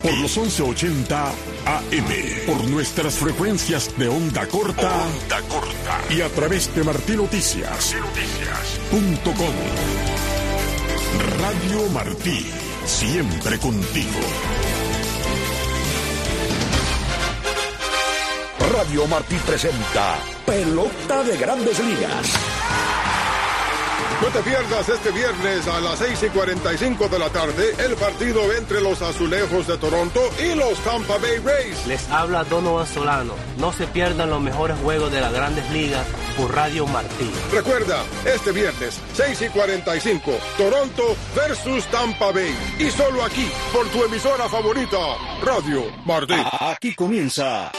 Por los 1180 AM, por nuestras frecuencias de onda corta, y a través de martinoticias.com. Radio Martí, siempre contigo. Radio Martí presenta Pelota de Grandes Ligas. No te pierdas este viernes a las 6:45 de la tarde el partido entre los Azulejos de Toronto y los Tampa Bay Rays. Les habla Donovan Solano. No se pierdan los mejores juegos de las Grandes Ligas por Radio Martí. Recuerda, este viernes 6:45, Toronto versus Tampa Bay. Y solo aquí, por tu emisora favorita, Radio Martí. Aquí comienza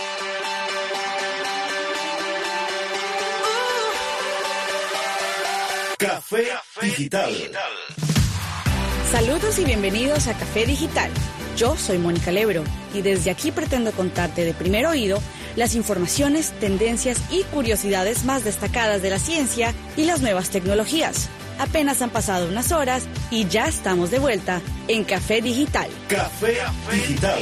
Café Digital. Saludos y bienvenidos a Café Digital. Yo soy Mónica Lebro y desde aquí pretendo contarte de primer oído las informaciones, tendencias y curiosidades más destacadas de la ciencia y las nuevas tecnologías. Apenas han pasado unas horas y ya estamos de vuelta en Café Digital. Café Digital.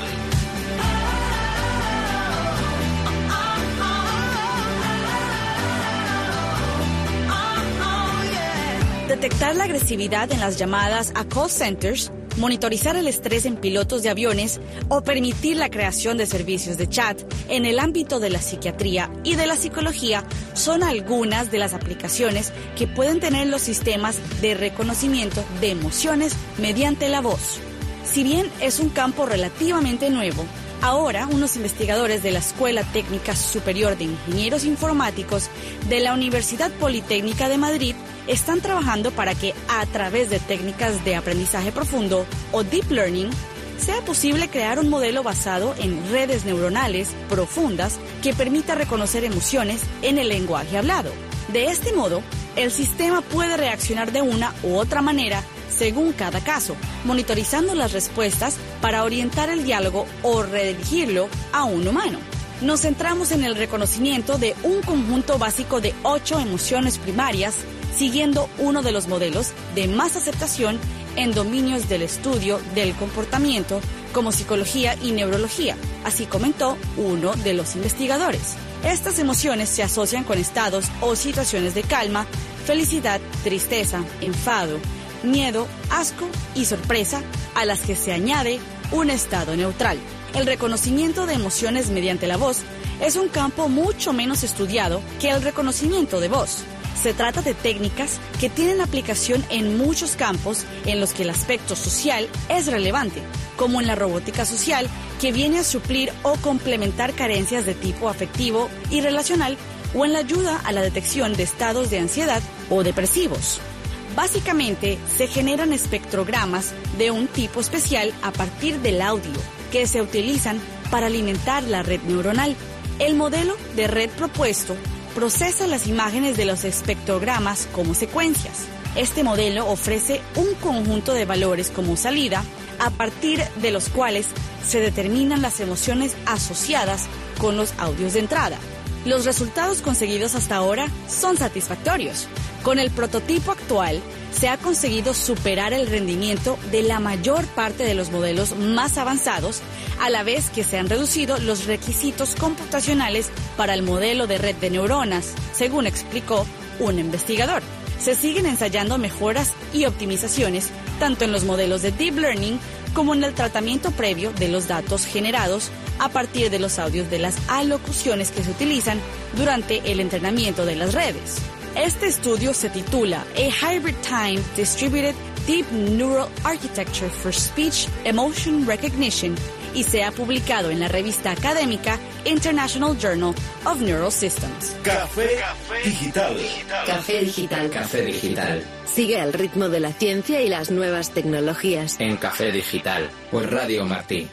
Detectar la agresividad en las llamadas a call centers, monitorizar el estrés en pilotos de aviones o permitir la creación de servicios de chat en el ámbito de la psiquiatría y de la psicología son algunas de las aplicaciones que pueden tener los sistemas de reconocimiento de emociones mediante la voz. Si bien es un campo relativamente nuevo, ahora unos investigadores de la Escuela Técnica Superior de Ingenieros Informáticos de la Universidad Politécnica de Madrid están trabajando para que, a través de técnicas de aprendizaje profundo o deep learning, sea posible crear un modelo basado en redes neuronales profundas que permita reconocer emociones en el lenguaje hablado. De este modo, el sistema puede reaccionar de una u otra manera según cada caso, monitorizando las respuestas para orientar el diálogo o redirigirlo a un humano. Nos centramos en el reconocimiento de un conjunto básico de 8 emociones primarias, siguiendo uno de los modelos de más aceptación en dominios del estudio del comportamiento como psicología y neurología, así comentó uno de los investigadores. Estas emociones se asocian con estados o situaciones de calma, felicidad, tristeza, enfado, miedo, asco y sorpresa, a las que se añade un estado neutral. El reconocimiento de emociones mediante la voz es un campo mucho menos estudiado que el reconocimiento de voz. Se trata de técnicas que tienen aplicación en muchos campos en los que el aspecto social es relevante, como en la robótica social, que viene a suplir o complementar carencias de tipo afectivo y relacional, o en la ayuda a la detección de estados de ansiedad o depresivos. Básicamente, se generan espectrogramas de un tipo especial a partir del audio, que se utilizan para alimentar la red neuronal. El modelo de red propuesto procesa las imágenes de los espectrogramas como secuencias. Este modelo ofrece un conjunto de valores como salida, a partir de los cuales se determinan las emociones asociadas con los audios de entrada. Los resultados conseguidos hasta ahora son satisfactorios. Con el prototipo actual, se ha conseguido superar el rendimiento de la mayor parte de los modelos más avanzados, a la vez que se han reducido los requisitos computacionales para el modelo de red de neuronas, según explicó un investigador. Se siguen ensayando mejoras y optimizaciones tanto en los modelos de deep learning como en el tratamiento previo de los datos generados a partir de los audios de las alocuciones que se utilizan durante el entrenamiento de las redes. Este estudio se titula A Hybrid Time Distributed Deep Neural Architecture for Speech Emotion Recognition y se ha publicado en la revista académica International Journal of Neural Systems. Café Digital. Café Digital. Café Digital. Sigue el ritmo de la ciencia y las nuevas tecnologías. En Café Digital, por Radio Martí.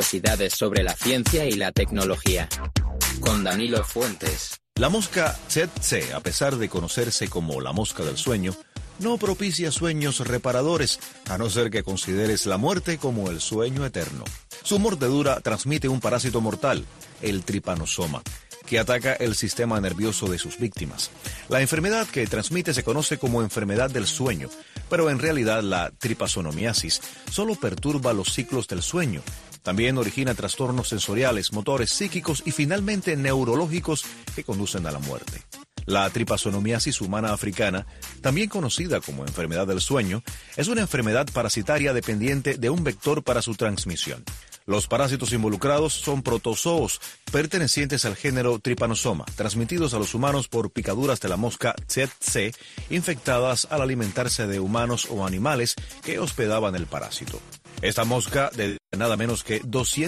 curiosidades sobre la ciencia y la tecnología. Con Danilo Fuentes. La mosca tsetse, a pesar de conocerse como la mosca del sueño, no propicia sueños reparadores, a no ser que consideres la muerte como el sueño eterno. Su mordedura transmite un parásito mortal, el trypanosoma, que ataca el sistema nervioso de sus víctimas. La enfermedad que transmite se conoce como enfermedad del sueño, pero en realidad la tripasonomiasis solo perturba los ciclos del sueño. También origina trastornos sensoriales, motores, psíquicos y finalmente neurológicos que conducen a la muerte. La tripasonomiasis humana africana, también conocida como enfermedad del sueño, es una enfermedad parasitaria dependiente de un vector para su transmisión. Los parásitos involucrados son protozoos pertenecientes al género Trypanosoma, transmitidos a los humanos por picaduras de la mosca tsetse, infectadas al alimentarse de humanos o animales que hospedaban el parásito. Esta mosca dedica nada menos que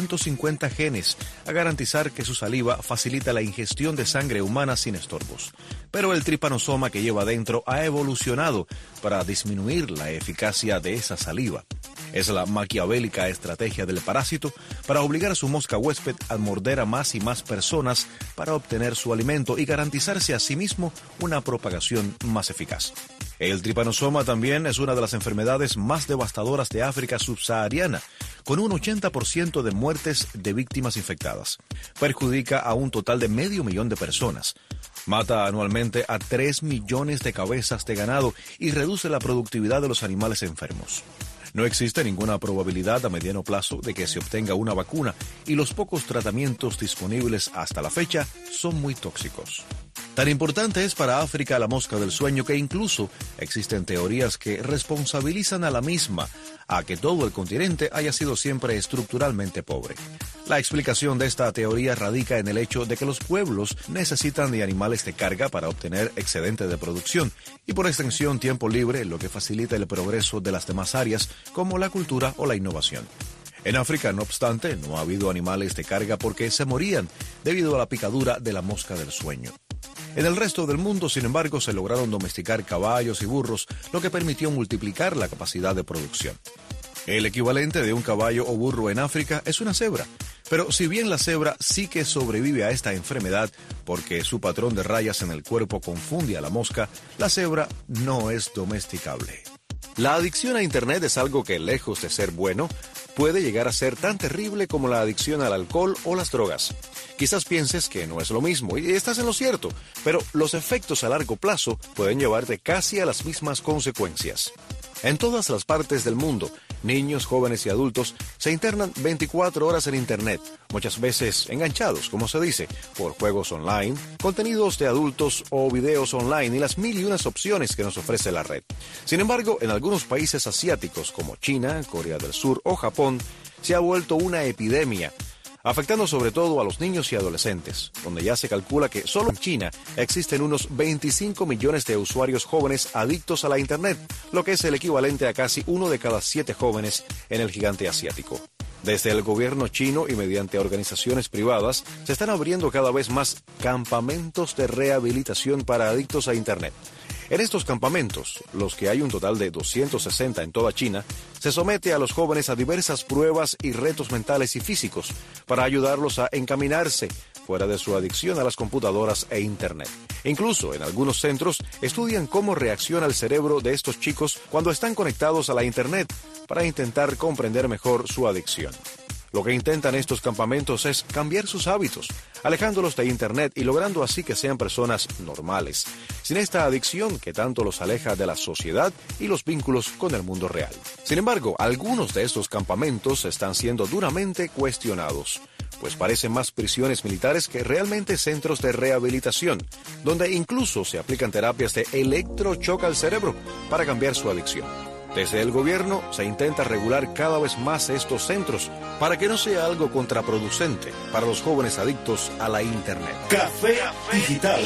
250 genes a garantizar que su saliva facilita la ingestión de sangre humana sin estorbos. Pero el trypanosoma que lleva dentro ha evolucionado para disminuir la eficacia de esa saliva. Es la maquiavélica estrategia del parásito para obligar a su mosca huésped a morder a más y más personas para obtener su alimento y garantizarse a sí mismo una propagación más eficaz. El trypanosoma también es una de las enfermedades más devastadoras de África subsahariana, con un 80% de muertes de víctimas infectadas. Perjudica a un total de 500,000 de personas. Mata anualmente a 3 millones de cabezas de ganado y reduce la productividad de los animales enfermos. No existe ninguna probabilidad a mediano plazo de que se obtenga una vacuna y los pocos tratamientos disponibles hasta la fecha son muy tóxicos. Tan importante es para África la mosca del sueño que incluso existen teorías que responsabilizan a la misma a que todo el continente haya sido siempre estructuralmente pobre. La explicación de esta teoría radica en el hecho de que los pueblos necesitan de animales de carga para obtener excedente de producción y por extensión tiempo libre, lo que facilita el progreso de las demás áreas como la cultura o la innovación. En África, no obstante, no ha habido animales de carga porque se morían debido a la picadura de la mosca del sueño. En el resto del mundo, sin embargo, se lograron domesticar caballos y burros, lo que permitió multiplicar la capacidad de producción. El equivalente de un caballo o burro en África es una cebra, pero si bien la cebra sí que sobrevive a esta enfermedad porque su patrón de rayas en el cuerpo confunde a la mosca, la cebra no es domesticable. La adicción a Internet es algo que, lejos de ser bueno, puede llegar a ser tan terrible como la adicción al alcohol o las drogas. Quizás pienses que no es lo mismo, y estás en lo cierto, pero los efectos a largo plazo pueden llevarte casi a las mismas consecuencias. En todas las partes del mundo, niños, jóvenes y adultos se internan 24 horas en Internet, muchas veces enganchados, como se dice, por juegos online, contenidos de adultos o videos online y las 1001 opciones que nos ofrece la red. Sin embargo, en algunos países asiáticos como China, Corea del Sur o Japón, se ha vuelto una epidemia, afectando sobre todo a los niños y adolescentes, donde ya se calcula que solo en China existen unos 25 millones de usuarios jóvenes adictos a la Internet, lo que es el equivalente a casi 1 de cada 7 jóvenes en el gigante asiático. Desde el gobierno chino y mediante organizaciones privadas, se están abriendo cada vez más campamentos de rehabilitación para adictos a Internet. En estos campamentos, los que hay un total de 260 en toda China, se somete a los jóvenes a diversas pruebas y retos mentales y físicos para ayudarlos a encaminarse fuera de su adicción a las computadoras e Internet. Incluso en algunos centros estudian cómo reacciona el cerebro de estos chicos cuando están conectados a la Internet para intentar comprender mejor su adicción. Lo que intentan estos campamentos es cambiar sus hábitos, alejándolos de Internet y logrando así que sean personas normales, sin esta adicción que tanto los aleja de la sociedad y los vínculos con el mundo real. Sin embargo, algunos de estos campamentos están siendo duramente cuestionados, pues parecen más prisiones militares que realmente centros de rehabilitación, donde incluso se aplican terapias de electrochoque al cerebro para cambiar su adicción. Desde el gobierno se intenta regular cada vez más estos centros para que no sea algo contraproducente para los jóvenes adictos a la Internet. Café Digital.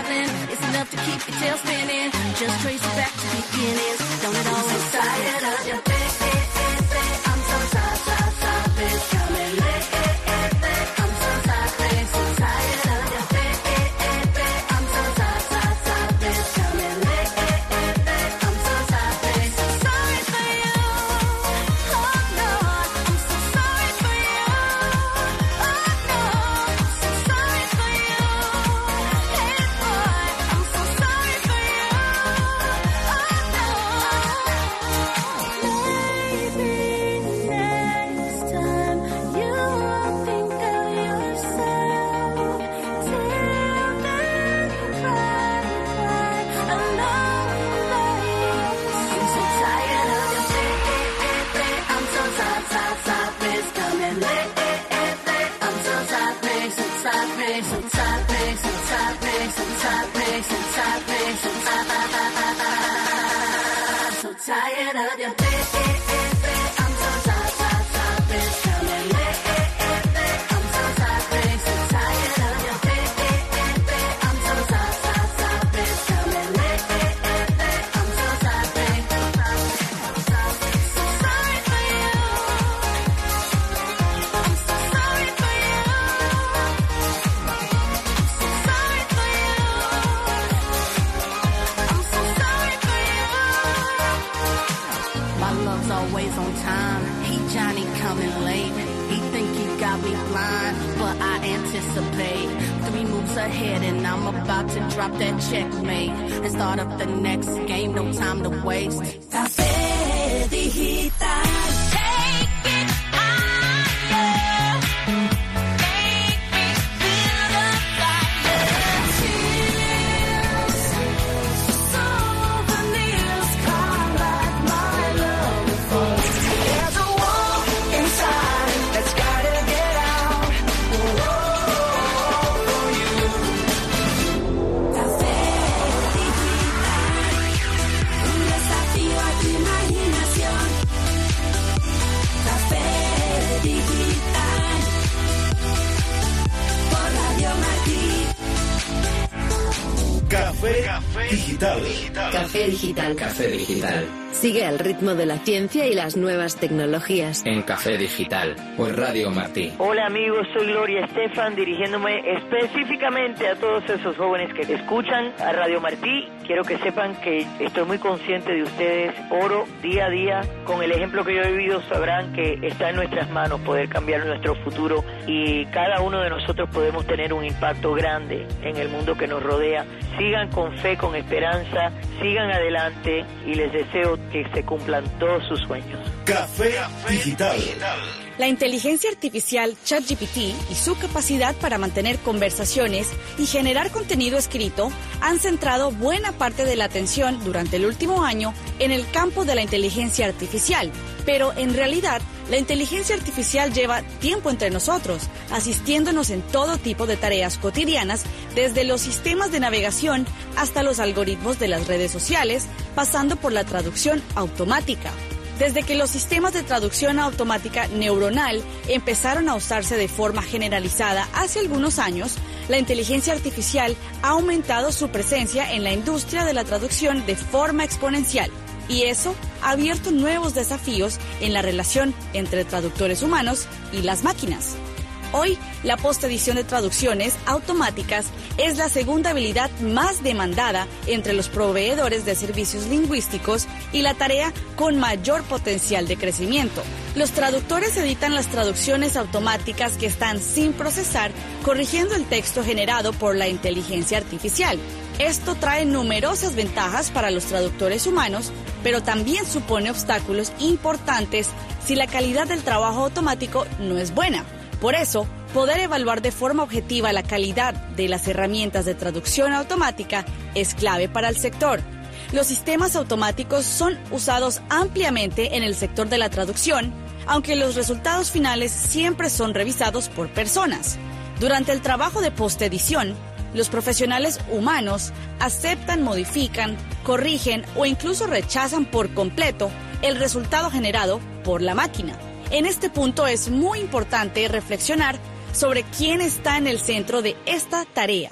something. It's enough to keep your tail spinning. Just trace it back to beginnings. Don't it always so tired of your thing? I'm so tired, it's coming late. I'm so tired, so tired of your thing. I'm so tired, it's coming late. I'm so tired, so sorry for you. Oh no, I'm so sorry for you. Oh no, I'm so sorry for you. Hey boy, I'm so sorry for you. Maybe next time you will think of yourself. Till then, cry alone. I'm so tired of your thing. I'm so tired, it's coming late. I'm so tired, so tired, so tired, so tired, so tired, so tired, so tired, so tired of your thing. I'm so tired, it's coming late. I'm so tired, so tired of your thing. I'm so tired, it's coming late. I'm so tired, so sorry for you. I'm so sorry for you. So sorry for you. I'm so sorry for you. My love's always on time. He Johnny coming late. He think he got me blind, but I anticipate 3 moves ahead, and I'm about to drop that checkmate and start up the next game. No time to waste. Café Digital. Take it higher. Make me feel the fire. Tears, souvenirs, come like my love before. There's a war inside that's gotta get out. Whoa, for you. Café Digital, un desafío a tu imaginación. Café Digital, por Radio Martí. Café Digital. Café Digital. Café Digital. Sigue al ritmo de la ciencia y las nuevas tecnologías. En Café Digital. Por Radio Martí. Hola amigos, soy Gloria Estefan, dirigiéndome específicamente a todos esos jóvenes que escuchan a Radio Martí. Quiero que sepan que estoy muy consciente de ustedes. Oro día a día. Con el ejemplo que yo he vivido sabrán que está en nuestras manos poder cambiar nuestro futuro, y cada uno de nosotros podemos tener un impacto grande en el mundo que nos rodea. Sigan con fe, con esperanza, sigan adelante, y les deseo que se cumplan todos sus sueños. Café Digital. La inteligencia artificial ChatGPT y su capacidad para mantener conversaciones y generar contenido escrito han centrado buena parte de la atención durante el último año en el campo de la inteligencia artificial. Pero en realidad, la inteligencia artificial lleva tiempo entre nosotros, asistiéndonos en todo tipo de tareas cotidianas, desde los sistemas de navegación hasta los algoritmos de las redes sociales, pasando por la traducción automática. Desde que los sistemas de traducción automática neuronal empezaron a usarse de forma generalizada hace algunos años, la inteligencia artificial ha aumentado su presencia en la industria de la traducción de forma exponencial. Y eso ha abierto nuevos desafíos en la relación entre traductores humanos y las máquinas. Hoy, la postedición de traducciones automáticas es la segunda habilidad más demandada entre los proveedores de servicios lingüísticos y la tarea con mayor potencial de crecimiento. Los traductores editan las traducciones automáticas que están sin procesar, corrigiendo el texto generado por la inteligencia artificial. Esto trae numerosas ventajas para los traductores humanos, pero también supone obstáculos importantes si la calidad del trabajo automático no es buena. Por eso, poder evaluar de forma objetiva la calidad de las herramientas de traducción automática es clave para el sector. Los sistemas automáticos son usados ampliamente en el sector de la traducción, aunque los resultados finales siempre son revisados por personas. Durante el trabajo de postedición, los profesionales humanos aceptan, modifican, corrigen o incluso rechazan por completo el resultado generado por la máquina. En este punto es muy importante reflexionar sobre quién está en el centro de esta tarea.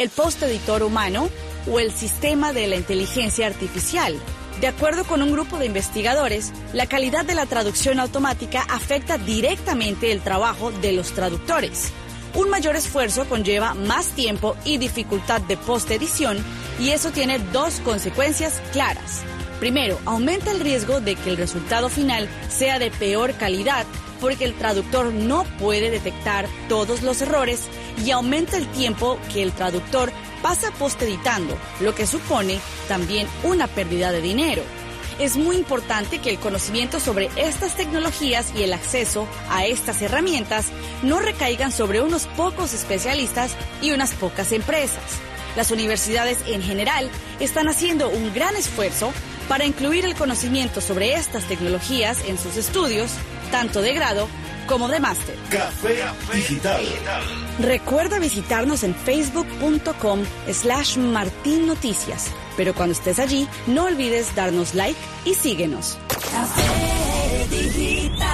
el post-editor humano o el sistema de la inteligencia artificial. De acuerdo con un grupo de investigadores, la calidad de la traducción automática afecta directamente el trabajo de los traductores. Un mayor esfuerzo conlleva más tiempo y dificultad de post-edición, y eso tiene dos consecuencias claras. Primero, aumenta el riesgo de que el resultado final sea de peor calidad, porque el traductor no puede detectar todos los errores, y aumenta el tiempo que el traductor pasa post-editando, lo que supone también una pérdida de dinero. Es muy importante que el conocimiento sobre estas tecnologías y el acceso a estas herramientas no recaigan sobre unos pocos especialistas y unas pocas empresas. Las universidades en general están haciendo un gran esfuerzo para incluir el conocimiento sobre estas tecnologías en sus estudios, tanto de grado como de máster. Café Digital. Recuerda visitarnos en facebook.com/Martín Noticias. Pero cuando estés allí, no olvides darnos like y síguenos. Café Digital.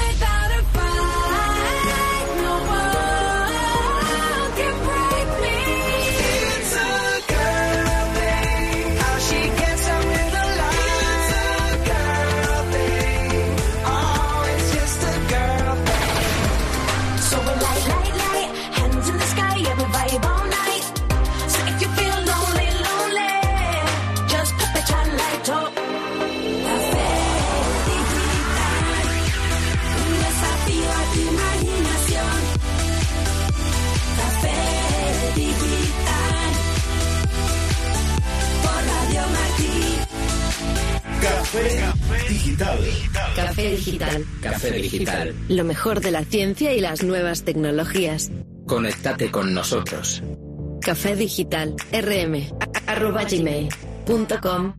Café Digital. Café Digital. Café Digital. Lo mejor de la ciencia y las nuevas tecnologías. Conéctate con nosotros. Café Digital. rm@gmail.com.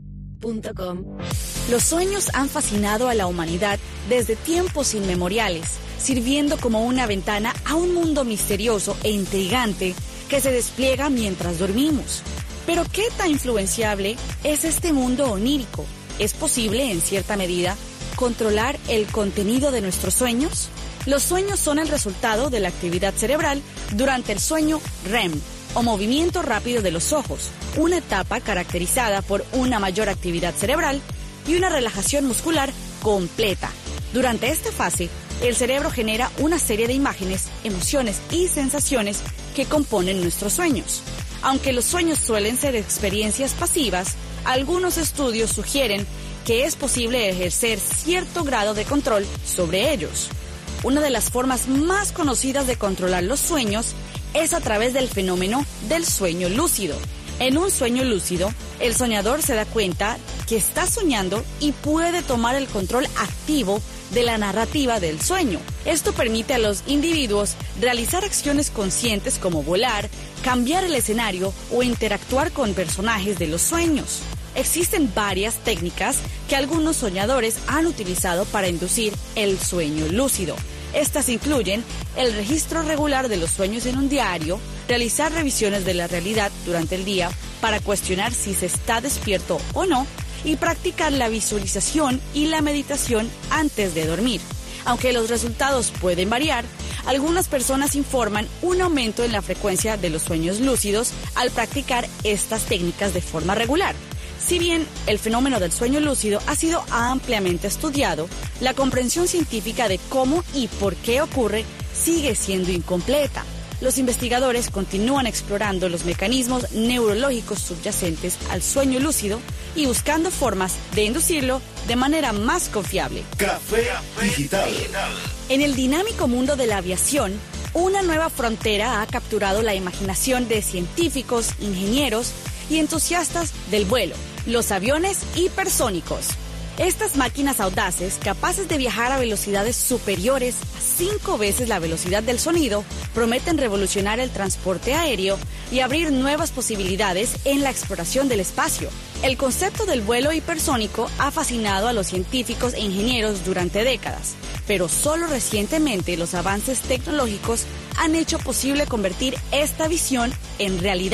Los sueños han fascinado a la humanidad desde tiempos inmemoriales, sirviendo como una ventana a un mundo misterioso e intrigante que se despliega mientras dormimos. Pero ¿qué tan influenciable es este mundo onírico? ¿Es posible, en cierta medida, controlar el contenido de nuestros sueños? Los sueños son el resultado de la actividad cerebral durante el sueño REM, o movimiento rápido de los ojos, una etapa caracterizada por una mayor actividad cerebral y una relajación muscular completa. Durante esta fase, el cerebro genera una serie de imágenes, emociones y sensaciones que componen nuestros sueños. Aunque los sueños suelen ser experiencias pasivas, algunos estudios sugieren que es posible ejercer cierto grado de control sobre ellos. Una de las formas más conocidas de controlar los sueños es a través del fenómeno del sueño lúcido. En un sueño lúcido, el soñador se da cuenta que está soñando y puede tomar el control activo de la narrativa del sueño. Esto permite a los individuos realizar acciones conscientes como volar, cambiar el escenario o interactuar con personajes de los sueños. Existen varias técnicas que algunos soñadores han utilizado para inducir el sueño lúcido. Estas incluyen el registro regular de los sueños en un diario, realizar revisiones de la realidad durante el día para cuestionar si se está despierto o no, y practicar la visualización y la meditación antes de dormir. Aunque los resultados pueden variar, algunas personas informan un aumento en la frecuencia de los sueños lúcidos al practicar estas técnicas de forma regular. Si bien el fenómeno del sueño lúcido ha sido ampliamente estudiado, la comprensión científica de cómo y por qué ocurre sigue siendo incompleta. Los investigadores continúan explorando los mecanismos neurológicos subyacentes al sueño lúcido y buscando formas de inducirlo de manera más confiable. Café Digital. En el dinámico mundo de la aviación, una nueva frontera ha capturado la imaginación de científicos, ingenieros y entusiastas del vuelo, los aviones hipersónicos. Estas máquinas audaces, capaces de viajar a velocidades superiores a 5 veces la velocidad del sonido, prometen revolucionar el transporte aéreo y abrir nuevas posibilidades en la exploración del espacio. El concepto del vuelo hipersónico ha fascinado a los científicos e ingenieros durante décadas, pero solo recientemente los avances tecnológicos han hecho posible convertir esta visión en realidad.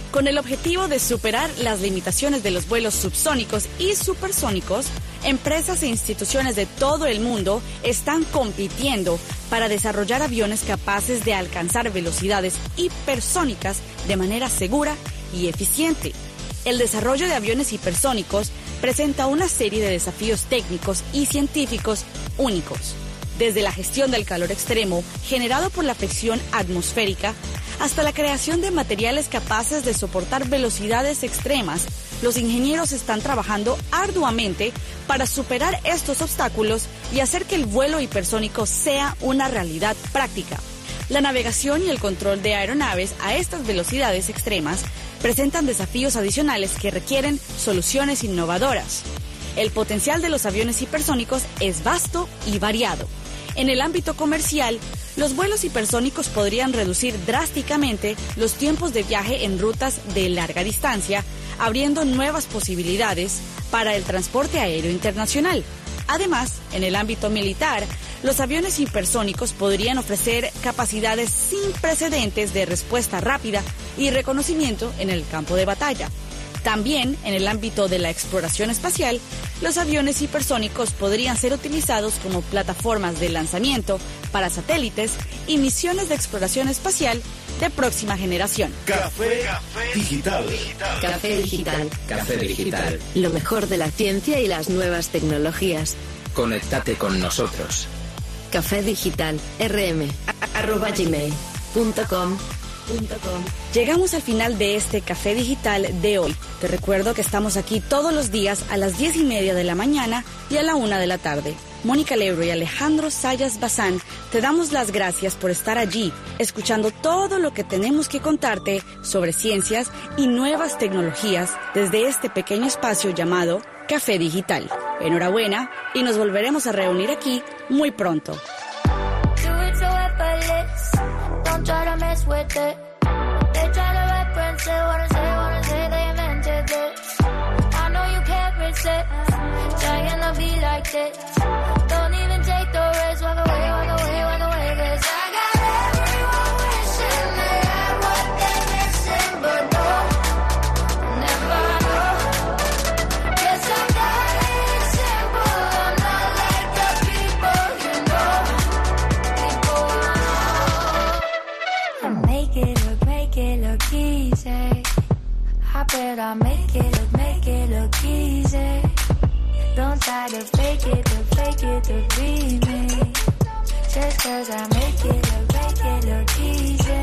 Con el objetivo de superar las limitaciones de los vuelos subsónicos y supersónicos, empresas e instituciones de todo el mundo están compitiendo para desarrollar aviones capaces de alcanzar velocidades hipersónicas de manera segura y eficiente. El desarrollo de aviones hipersónicos presenta una serie de desafíos técnicos y científicos únicos. Desde la gestión del calor extremo generado por la fricción atmosférica hasta la creación de materiales capaces de soportar velocidades extremas, los ingenieros están trabajando arduamente para superar estos obstáculos y hacer que el vuelo hipersónico sea una realidad práctica. La navegación y el control de aeronaves a estas velocidades extremas presentan desafíos adicionales que requieren soluciones innovadoras. El potencial de los aviones hipersónicos es vasto y variado. En el ámbito comercial, los vuelos hipersónicos podrían reducir drásticamente los tiempos de viaje en rutas de larga distancia, abriendo nuevas posibilidades para el transporte aéreo internacional. Además, en el ámbito militar, los aviones hipersónicos podrían ofrecer capacidades sin precedentes de respuesta rápida y reconocimiento en el campo de batalla. También, en el ámbito de la exploración espacial, los aviones hipersónicos podrían ser utilizados como plataformas de lanzamiento para satélites y misiones de exploración espacial de próxima generación. Café Digital. Café Digital. Café Digital. Lo mejor de la ciencia y las nuevas tecnologías. Conéctate con nosotros. Café Digital. rm@gmail.com. Llegamos al final de este Café Digital de hoy. Te recuerdo que estamos aquí todos los días a las 10:30 de la mañana y a la 1 de la tarde. Mónica Lebro y Alejandro Sayas Bazán, te damos las gracias por estar allí, escuchando todo lo que tenemos que contarte sobre ciencias y nuevas tecnologías desde este pequeño espacio llamado Café Digital. Enhorabuena y nos volveremos a reunir aquí muy pronto. Don't try to mess with it. They try to reference it. Wanna say they invented this. I know you can't resist. Trying to be like this. Don't even take the risk. Walk away, walk away, walk away. 'Cause I got everyone wishing they had what they're missing, but no, never know. Guess I got it simple. I'm not like the people you know. Make it look easy. I bet I make it look easy. Don't try to fake it to be me. Just 'cause I make it look easy.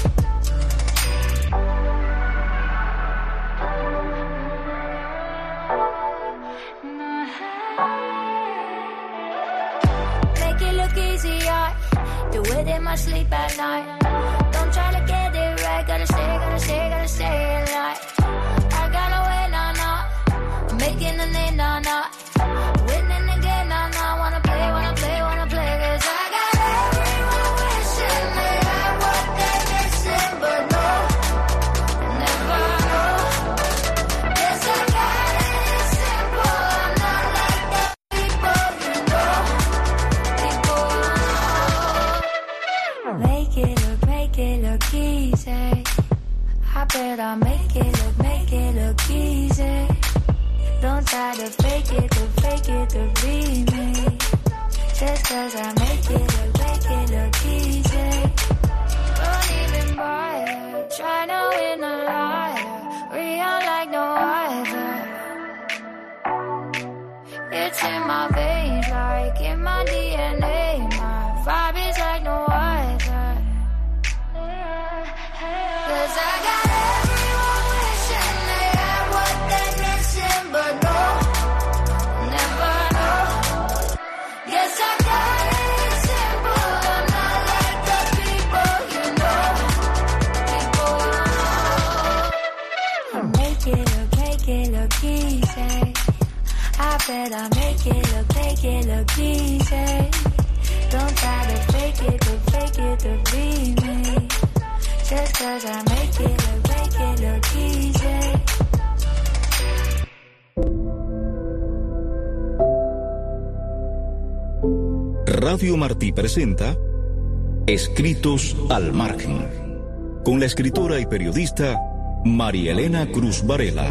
Make it look easy, I do it in my sleep at night. Don't try to get it right, gotta stay it right. I gotta win, nah. I'm making a name, nah. Winning again, nah. Wanna play, 'cause I got everyone wishing they had what they're missing, but no, never know. Guess I got it simple, I'm not like the people you know. Make it look easy. I bet I make it look easy. Don't try to fake it to be me. Just 'cause I make it look easy. Don't even bother, try to win a liar. Real like no other. It's in my veins, like in my DNA. My vibe is like no other. 'Cause I got everyone wishing they had what they're missing, but no, never know. Guess I got it simple, I'm not like the people you know. Make it look easy. I bet I make it look easy. Don't try to fake it to be me. Just 'cause I make it look easy. Radio Martí presenta Escritos al Margen, con la escritora y periodista María Elena Cruz Varela.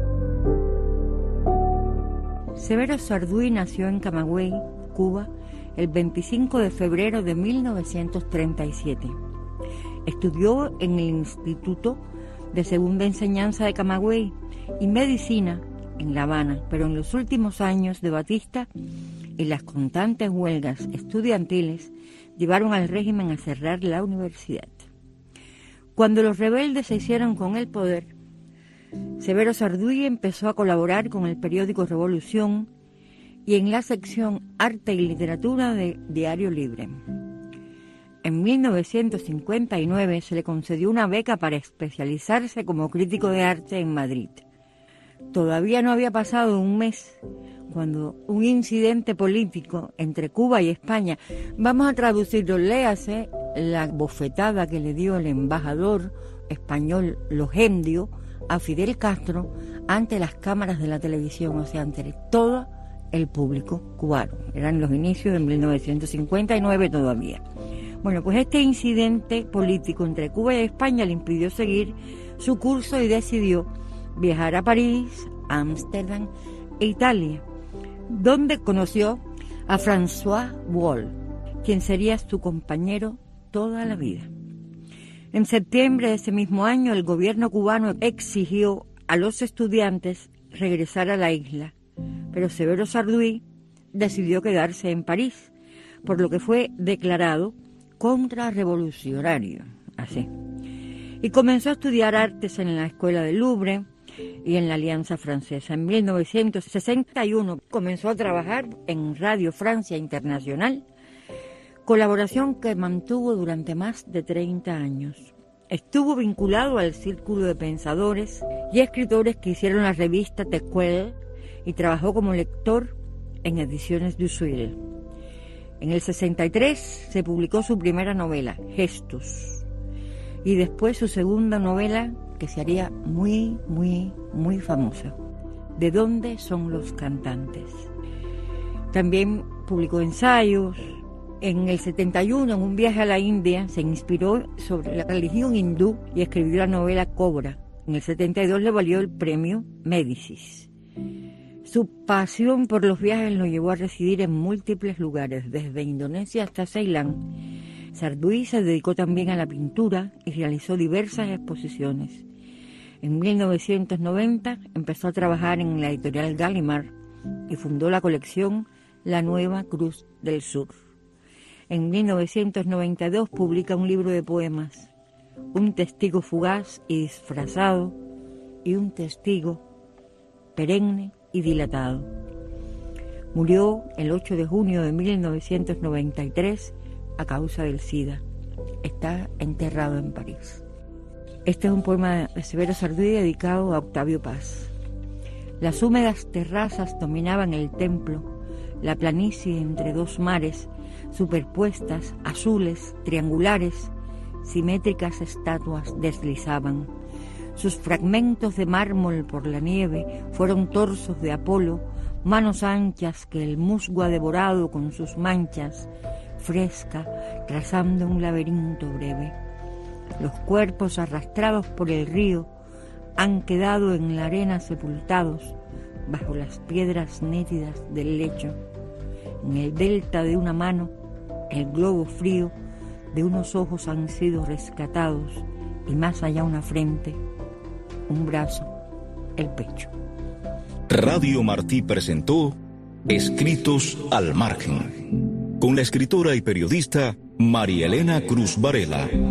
Severo Sarduy nació en Camagüey, Cuba, el 25 de febrero de 1937. Estudió en el Instituto de Segunda Enseñanza de Camagüey y Medicina en La Habana, pero en los últimos años de Batista y las constantes huelgas estudiantiles llevaron al régimen a cerrar la universidad. Cuando los rebeldes se hicieron con el poder, Severo Sarduy empezó a colaborar con el periódico Revolución y en la sección Arte y Literatura de Diario Libre. En 1959 se le concedió una beca para especializarse como crítico de arte en Madrid. Todavía no había pasado un mes cuando un incidente político entre Cuba y España, vamos a traducirlo, léase la bofetada que le dio el embajador español Logendio a Fidel Castro ante las cámaras de la televisión, o sea, ante todo el público cubano. Eran los inicios de 1959 todavía. Bueno, pues este incidente político entre Cuba y España le impidió seguir su curso y decidió viajar a París, a Ámsterdam e Italia, donde conoció a François Wall, quien sería su compañero toda la vida. En septiembre de ese mismo año, el gobierno cubano exigió a los estudiantes regresar a la isla, pero Severo Sarduy decidió quedarse en París, por lo que fue declarado contrarrevolucionario, así. Y comenzó a estudiar artes en la Escuela del Louvre y en la Alianza Francesa. En 1961 comenzó a trabajar en Radio Francia Internacional, colaboración que mantuvo durante más de 30 años. Estuvo vinculado al círculo de pensadores y escritores que hicieron la revista Tequel y trabajó como lector en Ediciones du Suil. En el 63 se publicó su primera novela, Gestos, y después su segunda novela, que se haría muy, muy, muy famosa, ¿De dónde son los cantantes? También publicó ensayos. En el 71, en un viaje a la India, se inspiró sobre la religión hindú y escribió la novela Cobra. En el 72 le valió el premio Médicis. Su pasión por los viajes lo llevó a residir en múltiples lugares, desde Indonesia hasta Ceilán. Sarduy se dedicó también a la pintura y realizó diversas exposiciones. En 1990 empezó a trabajar en la editorial Gallimard y fundó la colección La Nueva Cruz del Sur. En 1992 publica un libro de poemas, Un testigo fugaz y disfrazado y un testigo perenne y dilatado. Murió el 8 de junio de 1993 a causa del SIDA. Está enterrado en París. Este es un poema de Severo Sarduy dedicado a Octavio Paz. Las húmedas terrazas dominaban el templo, la planicie entre dos mares, superpuestas, azules, triangulares, simétricas estatuas deslizaban. Sus fragmentos de mármol por la nieve fueron torsos de Apolo, manos anchas que el musgo ha devorado con sus manchas, fresca, trazando un laberinto breve. Los cuerpos arrastrados por el río han quedado en la arena sepultados bajo las piedras nítidas del lecho. En el delta de una mano, el globo frío de unos ojos han sido rescatados y más allá una frente, un brazo, el pecho. Radio Martí presentó Escritos al Margen, con la escritora y periodista María Elena Cruz Varela.